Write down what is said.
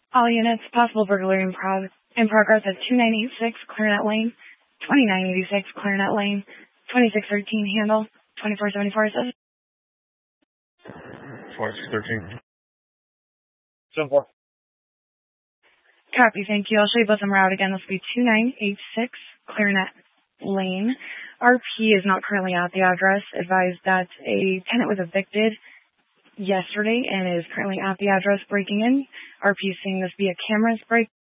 All units, possible burglary in progress at 2986 Clarinet Lane, 2986 Clarinet Lane, 2613 Handle, 2474 assist. 2613. 7-4. Copy, thank you. I'll show you both en route again. This will be 2986 Clarinet Lane. RP is not currently at the address. Advised that a tenant was evicted yesterday and is currently at the address breaking in. RP is seeing this via cameras break